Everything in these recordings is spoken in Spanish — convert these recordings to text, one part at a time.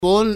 Con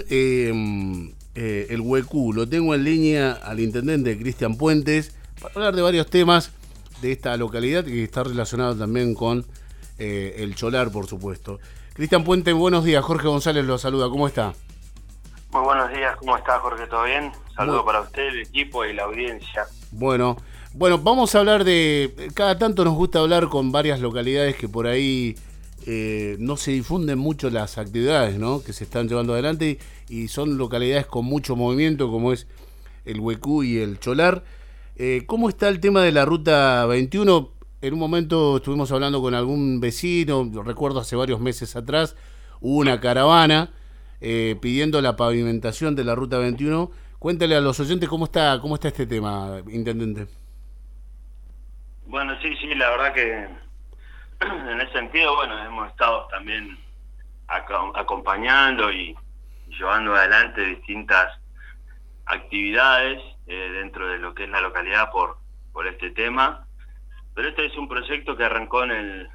el Huecú. Lo tengo en línea al intendente Cristian Puentes para hablar de varios temas de esta localidad que está relacionado también con el Cholar, por supuesto. Cristian Puentes, buenos días. Jorge González lo saluda. ¿Cómo está? Muy buenos días. ¿Cómo está, Jorge? ¿Todo bien? Saludos Bueno. para usted, el equipo y la audiencia. Bueno, vamos a hablar de... Cada tanto nos gusta hablar con varias localidades que por ahí no se difunden mucho las actividades, ¿no?, que se están llevando adelante y son localidades con mucho movimiento como es el Huecú y el Cholar. ¿Cómo está el tema de la Ruta 21? En un momento estuvimos hablando con algún vecino, recuerdo hace varios meses atrás, hubo una caravana pidiendo la pavimentación de la Ruta 21. Cuéntale a los oyentes cómo está este tema, intendente. Bueno, sí, la verdad que en ese sentido, bueno, hemos estado también acompañando y llevando adelante distintas actividades dentro de lo que es la localidad por este tema. Pero este es un proyecto que arrancó en el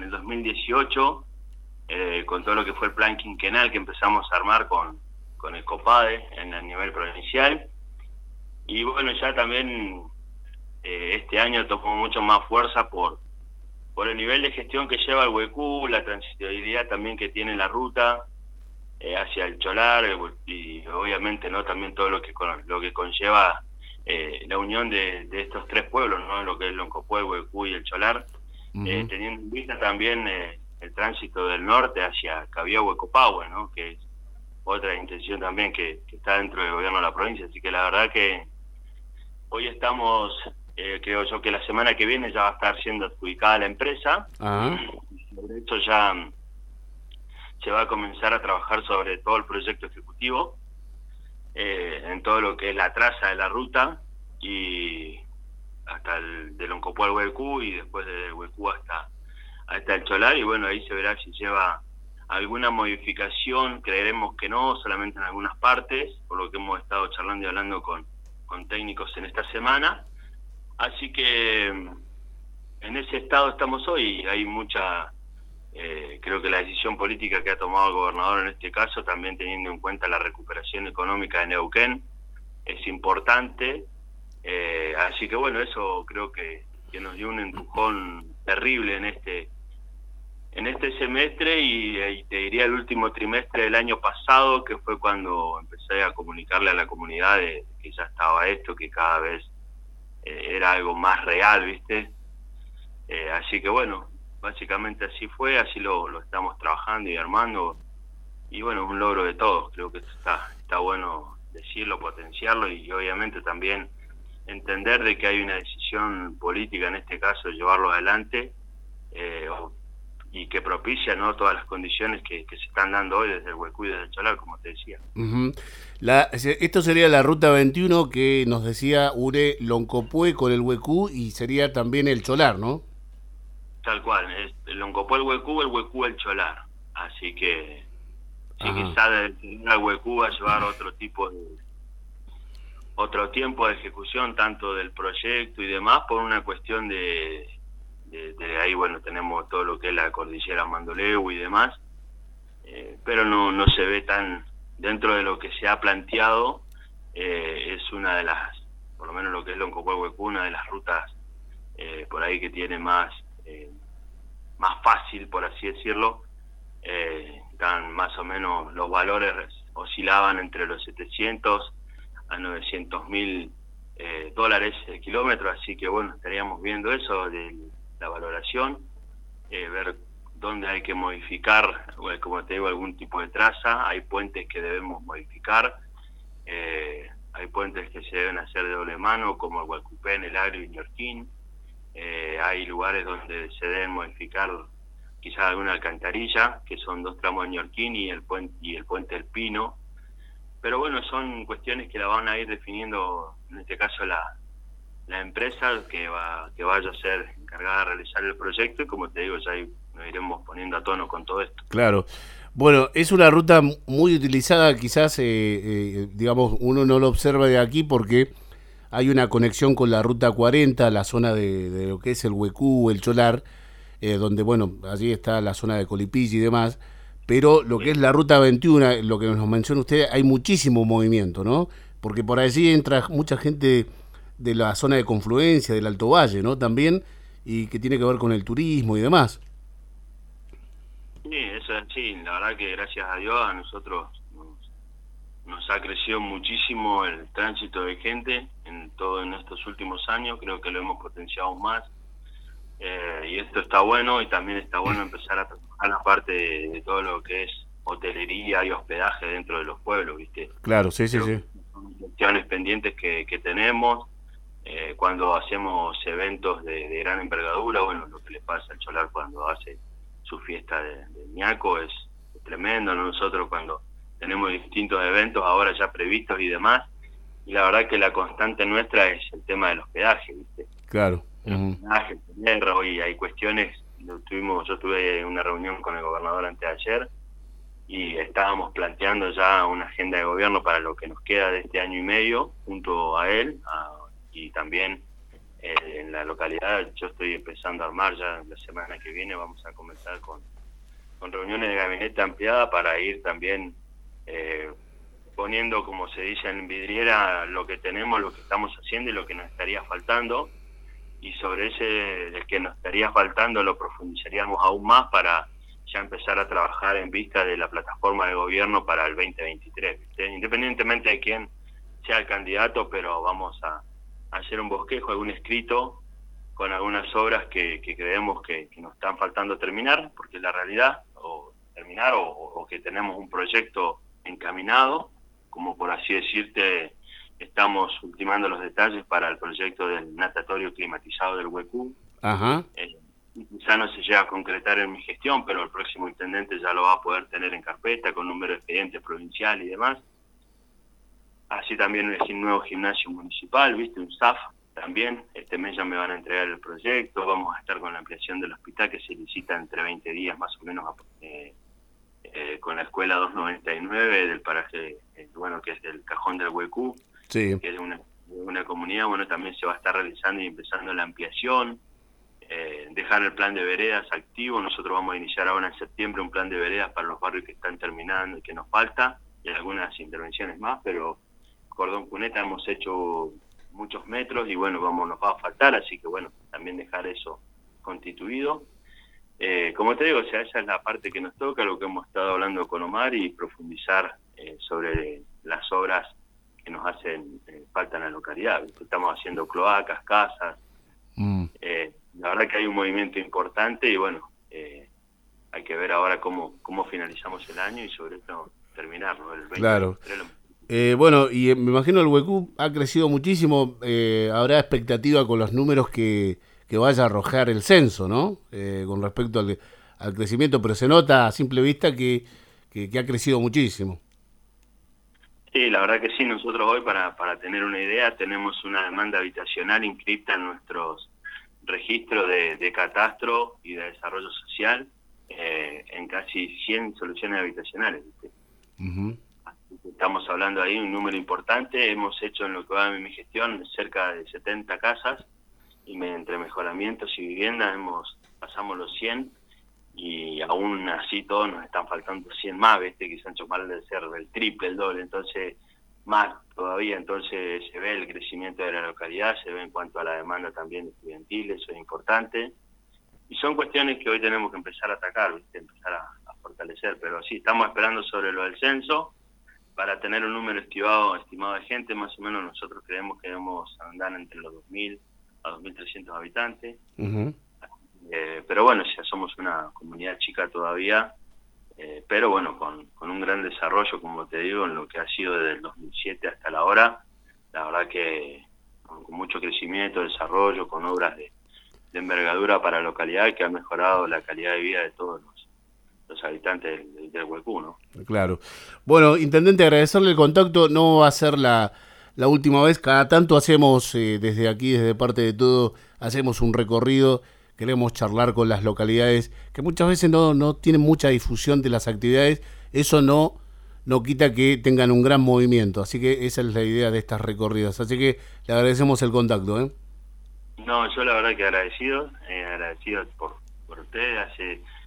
2018 con todo lo que fue el plan quinquenal que empezamos a armar con el COPADE a nivel provincial. Y bueno, ya también este año tomó mucho más fuerza por el nivel de gestión que lleva el Huecú, la transitabilidad también que tiene la ruta hacia el Cholar y obviamente no también todo lo que conlleva la unión de estos tres pueblos, no, lo que es Loncopué, el Huecú y el Cholar, teniendo en vista también el tránsito del norte hacia Cabiagüe-Copahue, ¿no?, que es otra intención también que está dentro del gobierno de la provincia. Así que la verdad que hoy estamos, creo yo que la semana que viene ya va a estar siendo adjudicada la empresa. Sobre esto ya se va a comenzar a trabajar sobre todo el proyecto ejecutivo, en todo lo que es la traza de la ruta y hasta el de Loncopué al Huecú y después de Huecú hasta el Cholar. Y bueno, ahí se verá si lleva alguna modificación. Creeremos que no, solamente en algunas partes, por lo que hemos estado charlando y hablando con técnicos en esta semana. Así que en ese estado estamos hoy. Hay mucha, creo que la decisión política que ha tomado el gobernador en este caso, también teniendo en cuenta la recuperación económica de Neuquén, es importante. Así que bueno, eso creo que nos dio un empujón terrible en este semestre y te diría el último trimestre del año pasado, que fue cuando empecé a comunicarle a la comunidad de que ya estaba esto, que cada vez era algo más real, ¿viste? Así que bueno, básicamente así fue, así lo estamos trabajando y armando, y bueno, un logro de todos. Creo que está bueno decirlo, potenciarlo y obviamente también entender de que hay una decisión política en este caso de llevarlo adelante, y que propicia, ¿no?, todas las condiciones que se están dando hoy desde el Huecú y desde el Cholar, como te decía. Esto sería la Ruta 21 que nos decía une Loncopué con el Huecú y sería también el Cholar, ¿no? Tal cual, es el Loncopué, el Huecú, el Cholar. Así que quizá del Huecú va a llevar otro tiempo de ejecución, tanto del proyecto y demás, por una cuestión de ahí, bueno, tenemos todo lo que es la cordillera Mandoleu y demás, pero no se ve tan dentro de lo que se ha planteado. Es una de las, por lo menos lo que es Loncopué Huecú, una de las rutas por ahí que tiene más fácil, por así decirlo. Están más o menos, los valores oscilaban entre los 700 a 900.000 dólares el kilómetro, así que bueno, estaríamos viendo eso de la valoración, ver dónde hay que modificar, como te digo, algún tipo de traza. Hay puentes que debemos modificar, hay puentes que se deben hacer de doble mano, como el Hualcupén, el Agrio y Ñorquín. Hay lugares donde se deben modificar quizás alguna alcantarilla, que son 2 tramos de Ñorquín y el puente del Pino. Pero bueno, son cuestiones que la van a ir definiendo, en este caso la empresa que vaya a ser encargada de realizar el proyecto, y como te digo, ya nos iremos poniendo a tono con todo esto. Claro. Bueno, es una ruta muy utilizada, quizás, digamos, uno no lo observa de aquí porque hay una conexión con la Ruta 40, la zona de lo que es el Huecú, el Cholar, donde, bueno, allí está la zona de Colipilla y demás, pero lo que es la Ruta 21, lo que nos menciona usted, hay muchísimo movimiento, ¿no? Porque por allí entra mucha gente de la zona de confluencia, del Alto Valle, ¿no? También, y que tiene que ver con el turismo y demás. Sí, eso es así. La verdad que gracias a Dios a nosotros nos ha crecido muchísimo el tránsito de gente en estos últimos años. Creo que lo hemos potenciado aún más. Y esto está bueno, y también está bueno empezar a trabajar la parte de todo lo que es hotelería y hospedaje dentro de los pueblos, ¿viste? Claro, sí. Son cuestiones pendientes que tenemos. Cuando hacemos eventos de gran envergadura, bueno, lo que le pasa al Cholar cuando hace su fiesta de ñaco es tremendo, ¿no? Nosotros cuando tenemos distintos eventos ahora ya previstos y demás, y la verdad que la constante nuestra es el tema del hospedaje, ¿viste? Claro. Hoy hay cuestiones, yo tuve una reunión con el gobernador anteayer y estábamos planteando ya una agenda de gobierno para lo que nos queda de este año y medio junto a él, y también en la localidad yo estoy empezando a armar ya la semana que viene, vamos a comenzar con reuniones de gabinete ampliada para ir también poniendo, como se dice en vidriera, lo que tenemos, lo que estamos haciendo y lo que nos estaría faltando, y sobre el que nos estaría faltando lo profundizaríamos aún más para ya empezar a trabajar en vista de la plataforma de gobierno para el 2023, ¿viste? Independientemente de quién sea el candidato, pero vamos a hacer un bosquejo, algún escrito con algunas obras que creemos que nos están faltando terminar, porque es la realidad, o terminar, o que tenemos un proyecto encaminado, como por así decirte, estamos ultimando los detalles para el proyecto del natatorio climatizado del Huecú. Ajá. Quizá no se llega a concretar en mi gestión, pero el próximo intendente ya lo va a poder tener en carpeta con número de expedientes provincial y demás. Así también un nuevo gimnasio municipal, ¿viste? Un SAF también. Este mes ya me van a entregar el proyecto. Vamos a estar con la ampliación del hospital que se licita entre 20 días más o menos con la escuela 299 del paraje, que es del Cajón del Huecú, sí, que es una comunidad. Bueno, también se va a estar realizando y empezando la ampliación. Dejar el plan de veredas activo. Nosotros vamos a iniciar ahora en septiembre un plan de veredas para los barrios que están terminando y que nos falta, y algunas intervenciones más, pero cordón cuneta hemos hecho muchos metros y bueno, nos va a faltar, así que bueno, también dejar eso constituido. Como te digo, esa es la parte que nos toca, lo que hemos estado hablando con Omar, y profundizar sobre las obras que nos hacen falta en la localidad. Estamos haciendo cloacas, casas. La verdad que hay un movimiento importante y bueno, hay que ver ahora cómo finalizamos el año y sobre esto terminarlo. Claro. Bueno, y me imagino el Huecú ha crecido muchísimo, habrá expectativa con los números que vaya a arrojar el censo, ¿no? Con respecto al crecimiento, pero se nota a simple vista que ha crecido muchísimo. Sí, la verdad que sí. Nosotros hoy, para tener una idea, tenemos una demanda habitacional inscripta en nuestros registros de catastro y de desarrollo social en casi 100 soluciones habitacionales, ¿viste? Uh-huh. Estamos hablando ahí un número importante. Hemos hecho en lo que va de mi gestión cerca de 70 casas, y entre mejoramientos y viviendas pasamos los 100, y aún así todos nos están faltando 100 más, ¿viste? Que Sancho Mal debe ser del triple, el doble, entonces más todavía. Entonces se ve el crecimiento de la localidad, se ve en cuanto a la demanda también estudiantil, eso es importante, y son cuestiones que hoy tenemos que empezar a atacar, ¿viste? Empezar a fortalecer, pero sí, estamos esperando sobre lo del censo para tener un número estimado de gente. Más o menos nosotros creemos que debemos andar entre los 2.000 a 2.300 habitantes. Uh-huh. Pero bueno, ya somos una comunidad chica todavía, pero bueno, con un gran desarrollo, como te digo, en lo que ha sido desde el 2007 hasta la hora. La verdad que con mucho crecimiento, desarrollo, con obras de envergadura para la localidad que han mejorado la calidad de vida de todos los habitantes del Huecú, ¿no? Claro. Bueno, intendente, agradecerle el contacto. No va a ser la última vez. Cada tanto hacemos, desde aquí, desde parte de todo, hacemos un recorrido. Queremos charlar con las localidades que muchas veces no tienen mucha difusión de las actividades. Eso no quita que tengan un gran movimiento. Así que esa es la idea de estas recorridas. Así que le agradecemos el contacto, ¿eh? No, yo la verdad que agradecido por ustedes.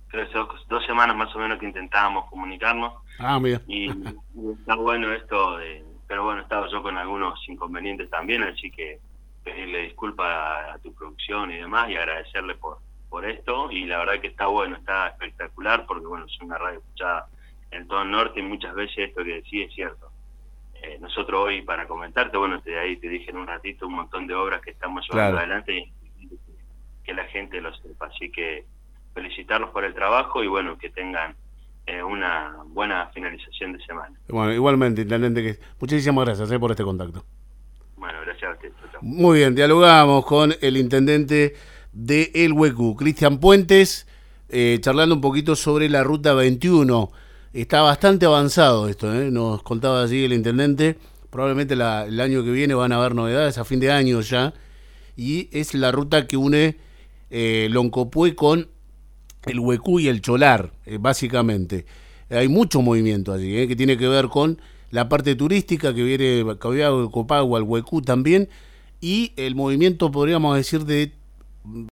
creo que son 2 semanas más o menos que intentábamos comunicarnos. Mira. Y está bueno esto pero bueno, estaba yo con algunos inconvenientes también, así que pedirle disculpas a tu producción y demás, y agradecerle por esto. Y la verdad que está bueno, está espectacular, porque bueno, es una radio escuchada en todo el norte, y muchas veces esto que decís es cierto. Nosotros hoy, para comentarte, bueno, ahí te dije en un ratito un montón de obras que estamos llevando adelante, y que la gente lo sepa. Así que felicitarlos por el trabajo, y bueno, que tengan una buena finalización de semana. Bueno, igualmente, intendente, muchísimas gracias por este contacto. Bueno, gracias a usted. Muy bien, dialogamos con el intendente de El Huecu, Cristian Puentes, charlando un poquito sobre la ruta 21. Está bastante avanzado esto, nos contaba allí el intendente. Probablemente el año que viene van a haber novedades, a fin de año ya. Y es la ruta que une Loncopué con el Huecú y el Cholar, básicamente. Hay mucho movimiento allí, que tiene que ver con la parte turística que viene Cabiago, Copagua, el Huecú también, y el movimiento, podríamos decir, de